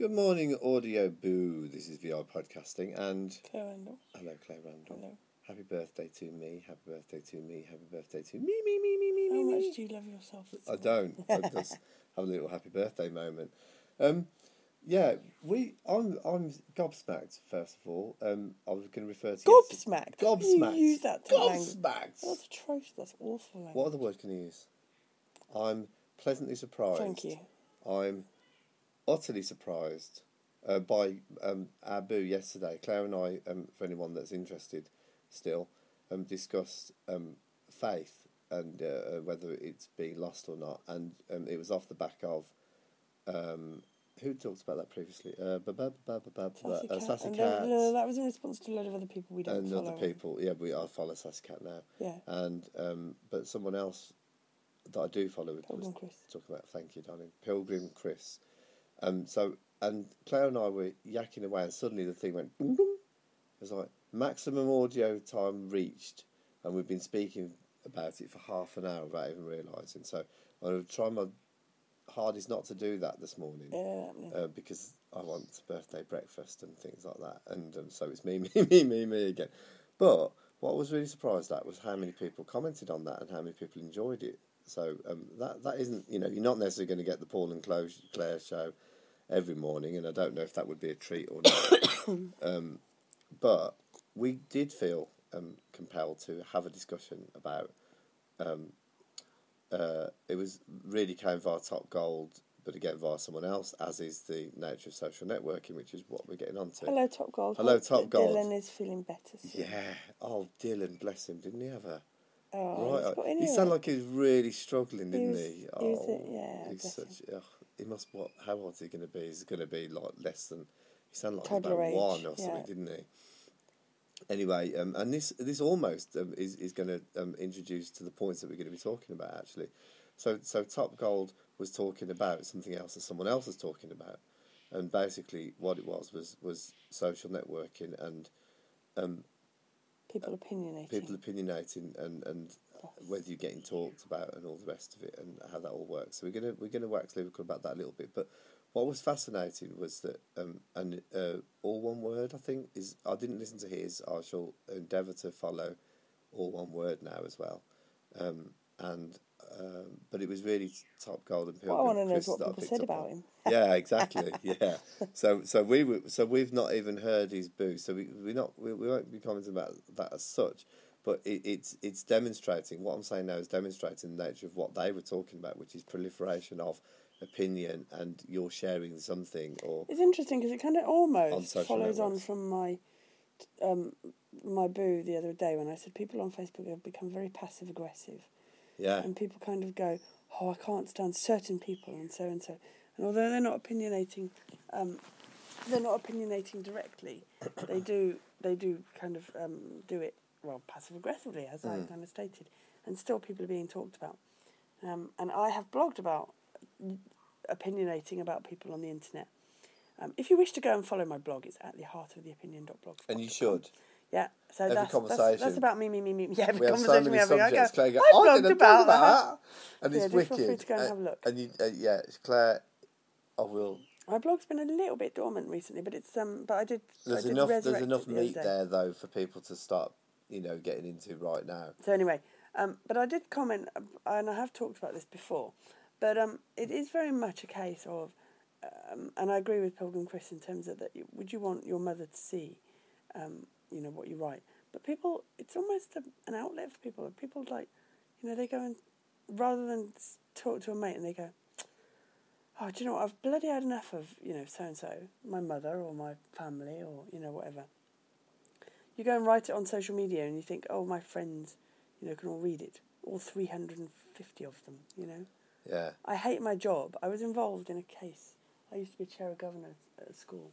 Good morning, Audio Boo. This is VR Podcasting and... Claire Randall. Hello, Claire Randall. Hello. Happy birthday to me, happy birthday to me, happy birthday to me. How much do you love yourself? I don't. I just have a little happy birthday moment. I'm gobsmacked, first of all. I was going to refer to... Gobsmacked? Gobsmacked. You use that to Gobsmacked. That's atrocious. That's awful language. What other word can you use? I'm pleasantly surprised. Thank you. I'm utterly surprised by our boo yesterday. Claire and I, for anyone that's interested still, discussed faith and whether it's being lost or not. And it was off the back of... who talked about that previously? Sassy Cat. No, that was in response to a lot of other people we don't follow. And other people. Yeah, I follow Sassy Cat now. Yeah. And but someone else that I do follow was Pilgrim Chris. talking about, thank you, darling, Pilgrim Chris. And Claire and I were yakking away, and suddenly the thing went boom, boom. It was like maximum audio time reached, and we've been speaking about it for half an hour without even realising. So I'm trying my hardest not to do that this morning, because I want birthday breakfast and things like that, and so it's me again. But what I was really surprised at was how many people commented on that and how many people enjoyed it. So that isn't, you're not necessarily going to get the Paul and Claire show every morning, and I don't know if that would be a treat or not. But we did feel compelled to have a discussion about. It was really came via Top Gold, but again via someone else, as is the nature of social networking, which is what we're getting onto. Hello, Top Gold. Hello, Top Gold. Dylan is feeling better soon. Yeah. Oh, Dylan, bless him. Didn't he have a... Oh, right. He sounded like he was really struggling, didn't he? He's such... he must... How old is he going to be? He's going to be like less than... He sounded like toddler about one age, or something, didn't he? Anyway, and this almost is going to introduce to the points that we're going to be talking about, actually. So Top Gold was talking about something else that someone else was talking about, and basically what it was social networking and people opinionating and whether you're getting talked about and all the rest of it and how that all works. So we're gonna wax lyrical about that a little bit. But what was fascinating was that all one word, I think, is... I didn't listen to his. I shall endeavour to follow all one word now as well. But it was really Top Gold and Pilgrim. What I want to know Chris is what people said about him. Yeah, exactly. Yeah. So we've not even heard his boo. So we won't be commenting about that as such. But it's demonstrating, what I'm saying now is demonstrating the nature of what they were talking about, which is proliferation of opinion and you're sharing something. Or it's interesting because it kind of almost follows networks. on from my my boo the other day when I said people on Facebook have become very passive aggressive. Yeah. And people kind of go, oh, I can't stand certain people and so and so. And although they're not opinionating directly, they do kind of do it, well, passive aggressively, as I kind of stated, and still people are being talked about. And I have blogged about opinionating about people on the internet. If you wish to go and follow my blog, it's at theheartoftheopinion.blogspot.com. And you should. Yeah, so every that's about me. Yeah, every we have conversation so many we have. subjects. Claire goes, I blogged about that. And it's wicked. Feel free to go and have a look. And you, Claire, I will... My blog's been a little bit dormant recently, but it's but I did. There's enough meat there though for people to start, getting into right now. So anyway, but I did comment, and I have talked about this before, but it is very much a case of, and I agree with Pilgrim Chris in terms of that. Would you want your mother to see, what you write? But people, it's almost an outlet for people. People they go and rather than talk to a mate and they go, oh, do you know what? I've bloody had enough of, so-and-so, my mother or my family or, whatever. You go and write it on social media and you think, oh, my friends, can all read it. All 350 of them, Yeah. I hate my job. I was involved in a case. I used to be chair of governors at a school.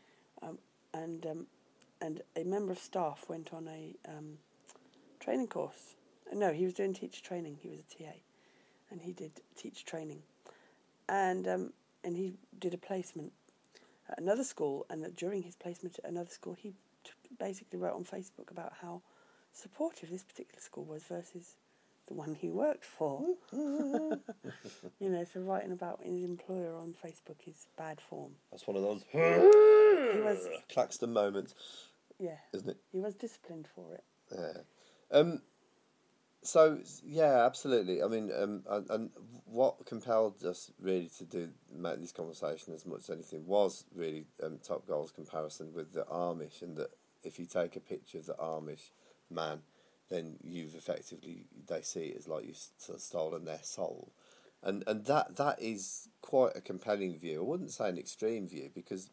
And a member of staff went on a training course. No, he was doing teacher training. He was a TA. And he did teacher training. And he did a placement at another school, and that during his placement at another school, he basically wrote on Facebook about how supportive this particular school was versus the one he worked for. You know, so writing about his employer on Facebook is bad form. That's one of those He was, Claxton moments, yeah, isn't it? he was disciplined for it. Yeah. So yeah, absolutely. I mean, and what compelled us really to make this conversation as much as anything was really Top Goal's comparison with the Amish, and that if you take a picture of the Amish man, then you've effectively, they see it as like you've sort of stolen their soul, and that is quite a compelling view. I wouldn't say an extreme view because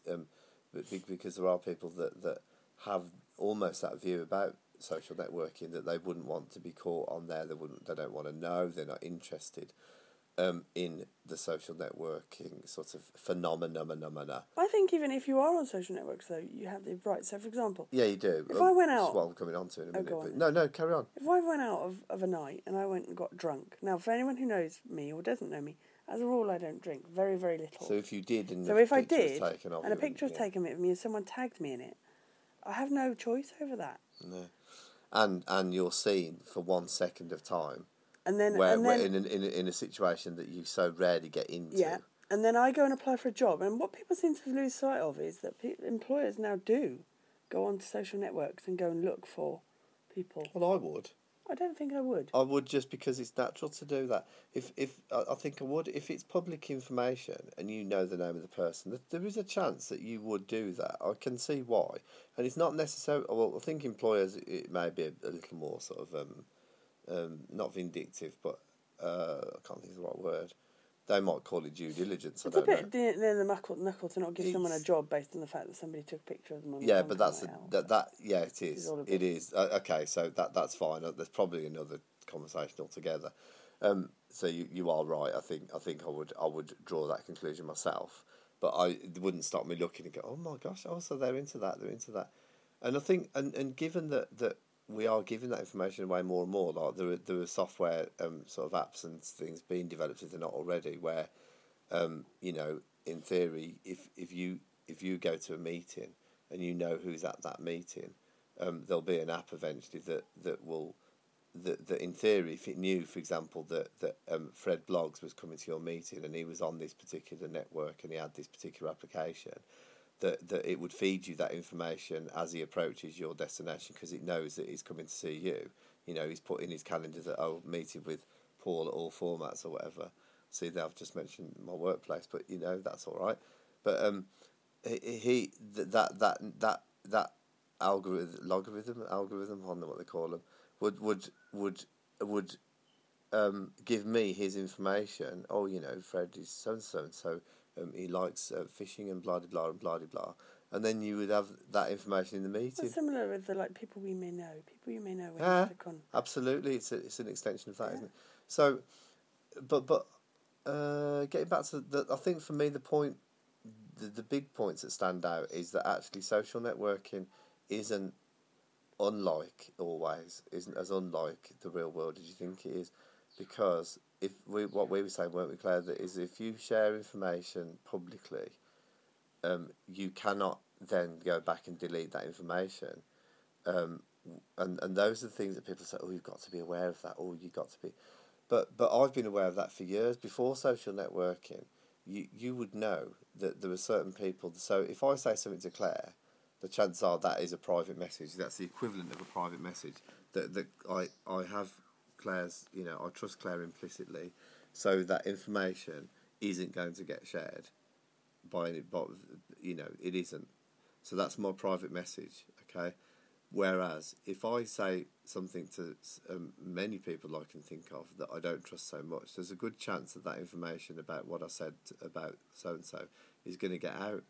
there are people that have almost that view about social networking, that they wouldn't want to be caught on there. They don't want to know. They're not interested in the social networking sort of phenomena. I think even if you are on social networks, though, you have the right. So, for example, Yeah, you do. If I went That's out, what I'm coming on to in a minute. go on But no, carry on. if I went out of a night and I went and got drunk. Now, for anyone who knows me or doesn't know me, as a rule, I don't drink. Very, very little. So if you did, and so the if I picture was did, taken of and a you, picture was taken of me, and someone tagged me in it, I have no choice over that. No. And you're seen for 1 second of time, And then in a situation that you so rarely get into. Yeah, and then I go and apply for a job. And what people seem to lose sight of is that employers now do go onto social networks and go and look for people. Well, I would. I don't think I would. I would, just because it's natural to do that. I think I would, if it's public information and you know the name of the person, there is a chance that you would do that. I can see why, and it's not necessarily. Well, I think employers, it may be a little more sort of not vindictive, but I can't think of the right word. They might call it due diligence. It's a bit near the knuckle to not give someone a job based on the fact that somebody took a picture of them on yeah, but that's yeah, it is. It is. Okay, so that's fine. There's probably another conversation altogether. So you are right. I think I would draw that conclusion myself, but it wouldn't stop me looking and go, oh my gosh, so they're into that. And I think and given that we are giving that information away more and more, like there are software sort of apps and things being developed, if they're not already, where in theory, if you go to a meeting and you know who's at that meeting, there'll be an app eventually that in theory, if it knew, for example, that Fred Bloggs was coming to your meeting and he was on this particular network and he had this particular application, that it would feed you that information as he approaches your destination, because it knows that he's coming to see you. He's put in his calendar that meeting with Paul at All Formats or whatever. See, I've just mentioned my workplace, but that's all right. But that algorithm, I don't know what they call them, would give me his information. Oh, Fred is so and so. He likes fishing and blah blah and blah blah, and then you would have that information in the meeting. It's similar with the people you may know. When you click on. Absolutely, it's an extension of that, isn't it? So, but getting back to I think for me the point, the big points that stand out is that actually social networking isn't as unlike the real world as you think it is, because what we were saying, weren't we, Claire, that is if you share information publicly, you cannot then go back and delete that information, and those are the things that people say, oh, you've got to be aware of that, or you've got to be, but I've been aware of that for years. Before social networking, you would know that there were certain people. So if I say something to Claire, the chances are that is a private message. That's the equivalent of a private message. That I have Claire's, I trust Claire implicitly, so that information isn't going to get shared by any, but it isn't. So that's my private message, okay? Whereas if I say something to many people I can think of that I don't trust so much, there's a good chance that information about what I said about so and so is going to get out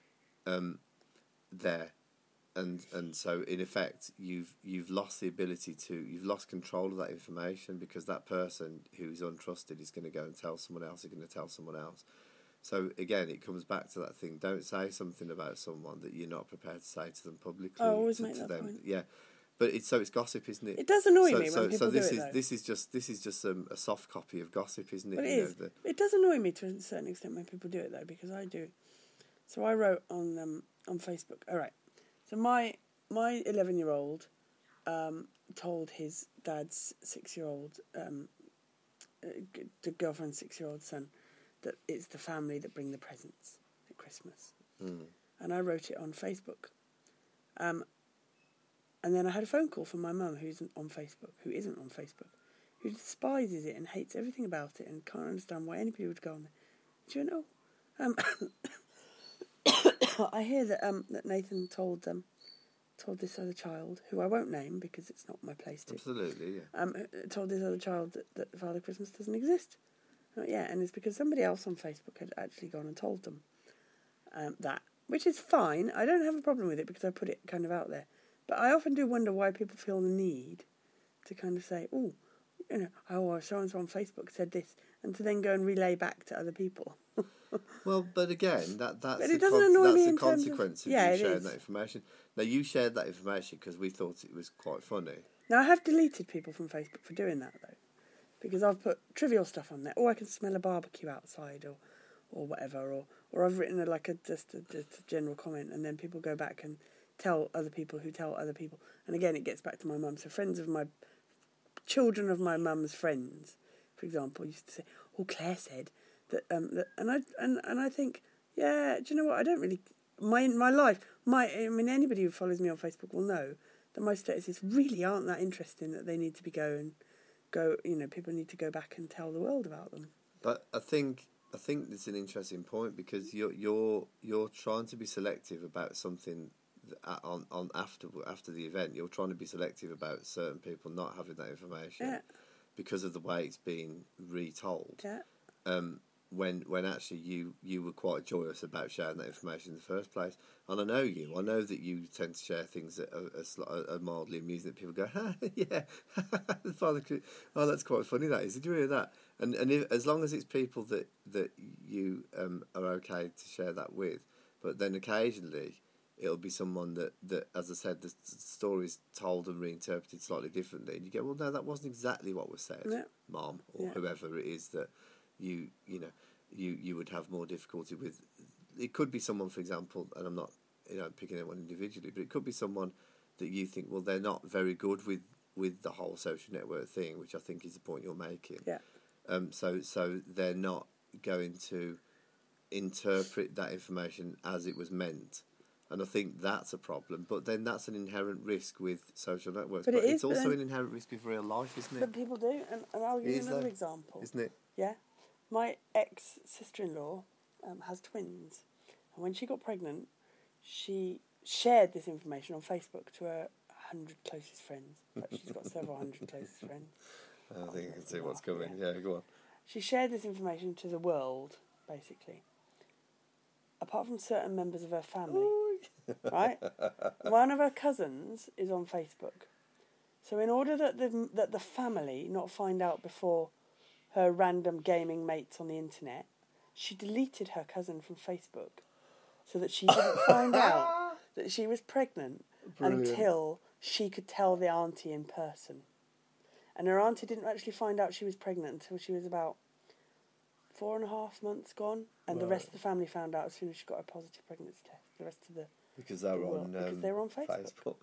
there. And so in effect you've lost the ability you've lost control of that information, because that person who's untrusted is going to go and tell someone else, is going to tell someone else. So again, it comes back to that thing: don't say something about someone that you're not prepared to say to them publicly. I always make that point. Yeah, but it's gossip, isn't it? It does annoy me when people do it. So this is just a soft copy of gossip, isn't it? But it is. It does annoy me to a certain extent when people do it, though, because I do. So I wrote on Facebook. All right. So my 11-year-old told his dad's 6-year-old, the girlfriend's 6-year-old son, that it's the family that bring the presents at Christmas. And I wrote it on Facebook. And then I had a phone call from my mum, who isn't on Facebook, who despises it and hates everything about it and can't understand why anybody would go on there. Do you know? I hear that Nathan told this other child, who I won't name because it's not my place to. Absolutely, yeah. Told this other child that Father Christmas doesn't exist. Yeah, and it's because somebody else on Facebook had actually gone and told them that, which is fine. I don't have a problem with it because I put it kind of out there. But I often do wonder why people feel the need to kind of say, so-and-so on Facebook said this, and to then go and relay back to other people. Well, but again, that's but the consequence of you sharing that information. Now, you shared that information because we thought it was quite funny. Now, I have deleted people from Facebook for doing that, though, because I've put trivial stuff on there. Or I can smell a barbecue outside, or whatever, or I've written just a general comment, and then people go back and tell other people who tell other people. And again, it gets back to my mum. So children of my mum's friends, for example, used to say, Claire said that, and I think, yeah, do you know what? I don't really, my life, anybody who follows me on Facebook will know that my statuses really aren't that interesting that they need to people need to go back and tell the world about them. But I think it's an interesting point because you're trying to be selective about something on after the event. You're trying to be selective about certain people not having that information because of the way it's being retold. Yeah. When actually you were quite joyous about sharing that information in the first place. And I know that you tend to share things that are mildly amusing, that people go, yeah, oh, that's quite funny, that is. Did you hear that? And as long as it's people that you are okay to share that with, but then occasionally it'll be someone that, as I said, the story's told and reinterpreted slightly differently, and you go, well, no, that wasn't exactly what was said, Mom, or whoever it is that you would have more difficulty with. It could be someone, for example, and I'm not picking anyone individually, but it could be someone that you think, well, they're not very good with the whole social network thing, which I think is the point you're making. Yeah. So they're not going to interpret that information as it was meant. And I think that's a problem. But then that's an inherent risk with social networks. But it's also an inherent risk with real life, isn't it? But people do. And I'll give you another example. Isn't it? Yeah. My ex-sister-in-law has twins. And when she got pregnant, she shared this information on Facebook to her 100 closest friends. In fact, she's got several hundred closest friends. I think I can see what's coming. Yeah, go on. She shared this information to the world, basically. Apart from certain members of her family. Right? One of her cousins is on Facebook. So in order that the family not find out before her random gaming mates on the internet, she deleted her cousin from Facebook so that she didn't find out that she was pregnant until she could tell the auntie in person. And her auntie didn't actually find out she was pregnant until she was about 4.5 months gone, and the rest of the family found out as soon as she got a positive pregnancy test. The rest of because they were on Facebook.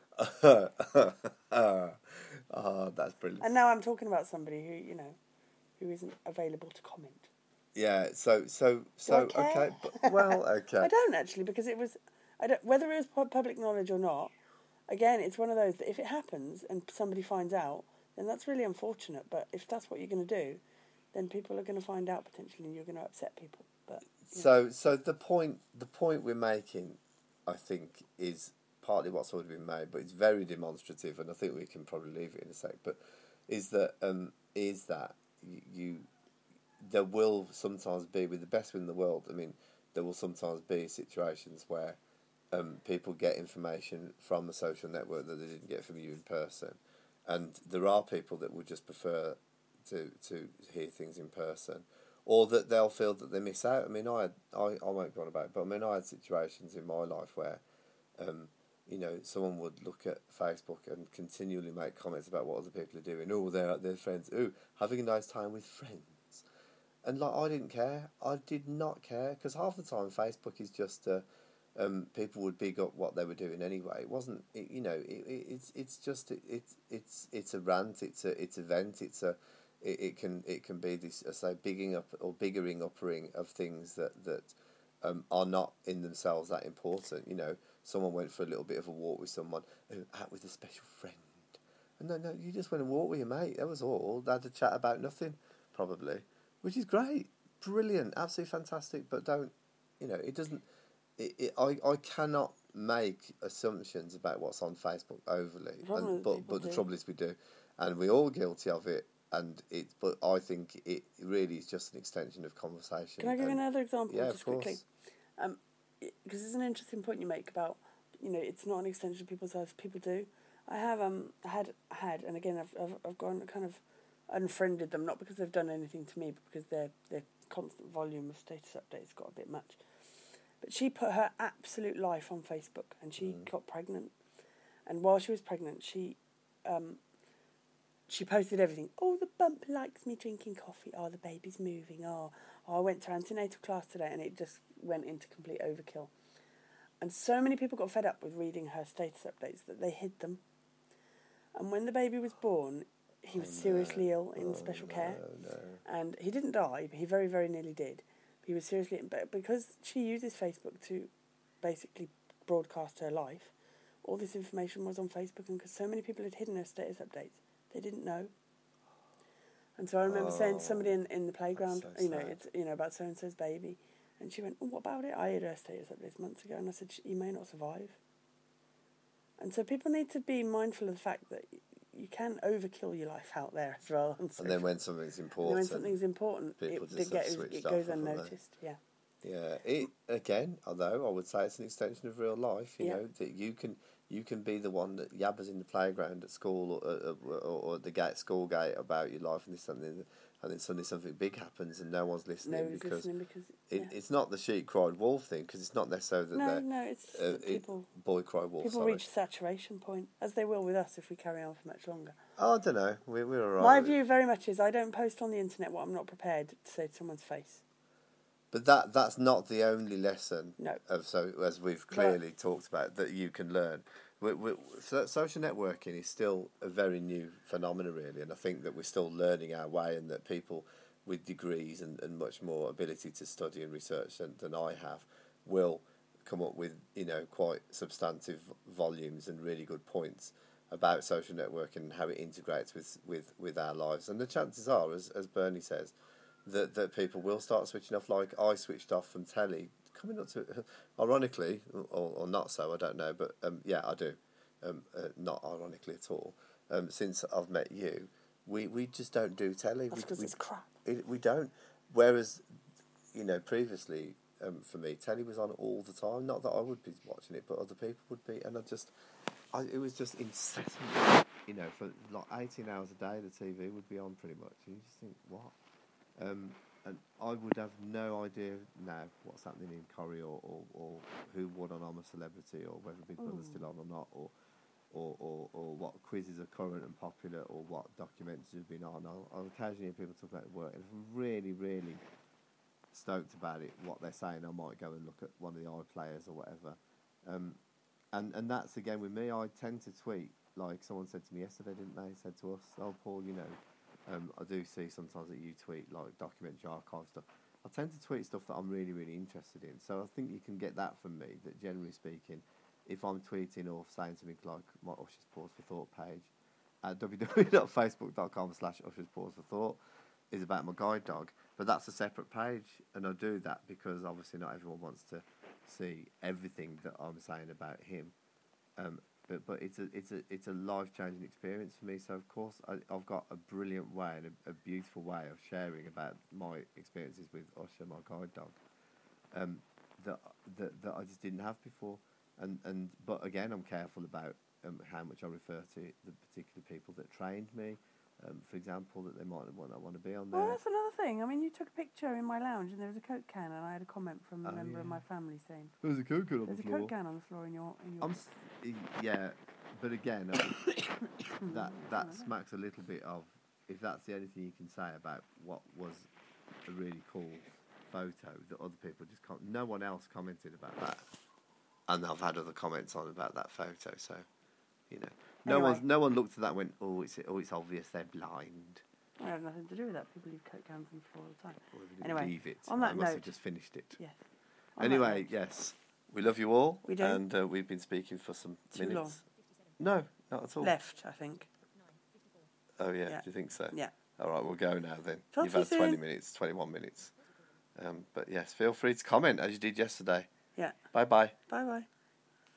That's brilliant. And now I'm talking about somebody who isn't available to comment. Yeah. So okay. Okay. I don't actually, because whether it was public knowledge or not. Again, it's one of those that if it happens and somebody finds out, then that's really unfortunate. But if that's what you're going to do, then people are going to find out potentially, and you're going to upset people. But so the point we're making, I think, is partly what's already been made, but it's very demonstrative, and I think we can probably leave it in a sec. But is that there will sometimes be, with the best in the world, I mean, there will sometimes be situations where people get information from a social network that they didn't get from you in person, and there are people that would just prefer to hear things in person, or that they'll feel that they miss out. I mean, I won't go on about it, but I mean, I had situations in my life where someone would look at Facebook and continually make comments about what other people are doing. Oh, they're friends. Oh, having a nice time with friends. And I didn't care. I did not care, because half the time Facebook is just people would big up what they were doing anyway. It wasn't, it's just it's a rant, it's a vent, it can be this, I say, bigging up or biggering uppering of things that are not in themselves that important. Someone went for a little bit of a walk with someone, out with a special friend. And no, you just went and walked with your mate. That was all. They had to chat about nothing, probably, which is great, brilliant, absolutely fantastic. But don't, it doesn't. I cannot make assumptions about what's on Facebook overly, but the trouble is we do, and we're all guilty of it. But I think it really is just an extension of conversation. Can I give you another example? Yeah, just of course. Quickly? Because it's an interesting point you make about, it's not an extension of people's lives. People do. I have had, and again I've gone kind of unfriended them, not because they've done anything to me, but because their constant volume of status updates got a bit much. But she put her absolute life on Facebook, and she got pregnant. And while she was pregnant, she posted everything. Oh, the bump likes me drinking coffee. Oh, the baby's moving. Oh, I went to antenatal class today, and it just went into complete overkill. And so many people got fed up with reading her status updates that they hid them. And when the baby was born, he was seriously ill in special care. And he didn't die, but he very, very nearly did. He was seriously ill. But because she uses Facebook to basically broadcast her life, all this information was on Facebook. And because so many people had hidden her status updates, they didn't know. And so I remember saying to somebody in the playground, it's about so-and-so's baby. And she went, oh, what about it? I hid her status updates months ago. And I said, you may not survive. And so people need to be mindful of the fact that you can overkill your life out there as well. And then when something's important, it goes unnoticed. Yeah. Yeah. Although I would say it's an extension of real life. That you can be the one that yabbers in the playground at school or at the school gate about your life and this something. And then suddenly something big happens and no one's listening because it's not the sheep cried wolf thing, because it's not necessarily that it's people boy cried wolf. People reach saturation point, as they will with us if we carry on for much longer. Oh, I don't know. We're all right. My view very much is I don't post on the internet what I'm not prepared to say to someone's face. But that's not the only lesson. No. As we've clearly talked about, that you can learn. Social networking is still a very new phenomenon, really, and I think that we're still learning our way, and that people with degrees and much more ability to study and research than I have will come up with quite substantive volumes and really good points about social networking and how it integrates with our lives. And the chances are, as Bernie says, that people will start switching off, like I switched off from telly. Coming up to, ironically, or not so, I don't know, but yeah, I do. Not ironically at all. Since I've met you, we just don't do telly. That's because it's crap. We don't. Whereas, previously, for me, telly was on all the time. Not that I would be watching it, but other people would be, and it was just incessant. For like 18 hours a day, the TV would be on pretty much. And you just think, what? And I would have no idea now what's happening in Corrie or who won on I'm a Celebrity, or whether Big Brother's still on or not, or what quizzes are current and popular, or what documentaries have been on. I'll occasionally hear people talk about work, and if I'm really, really stoked about it, what they're saying, I might go and look at one of the iPlayers or whatever. And that's again with me. I tend to tweet, like someone said to me yesterday, didn't they? Said to us, "Oh, Paul, I do see sometimes that you tweet like documentary archive stuff." I tend to tweet stuff that I'm really, really interested in. So I think you can get that from me, that generally speaking, if I'm tweeting or saying something like my Usher's Pause for Thought page at www.facebook.com/Usher's Pause for Thought is about my guide dog, but that's a separate page, and I do that because obviously not everyone wants to see everything that I'm saying about him. But it's a life-changing experience for me. So of course I've got a brilliant way and a beautiful way of sharing about my experiences with Usher, my guide dog, that I just didn't have before. But again, I'm careful about how much I refer to the particular people that trained me. For example, that they might not want to be on there. Well, that's another thing. I mean, you took a picture in my lounge and there was a Coke can, and I had a comment from a member of my family saying... There was a Coke can on the floor. There's a Coke can on the floor in your... Yeah, but again, that smacks a little bit of... If that's the only thing you can say about what was a really cool photo that other people just can't... No one else commented about that. And I've had other comments on about that photo, so you know, Anyway. no one looked at that and went, oh, it's obvious they're blind. I have nothing to do with that. People leave Coke cans on the floor all the time. Well, they didn't Anyway, leave it. on that I must have note- just finished it. Yes. On that Anyway, note, yes, we love you all. We do. And we've been speaking for some Too minutes. long. No, not at all. Left, I think. Oh, yeah, Yeah. do you think so? Yeah. All right, we'll go now then. Talk You've to you had 20 soon. minutes, 21 minutes. But yes, feel free to comment as you did yesterday. Yeah. Bye-bye. Bye-bye.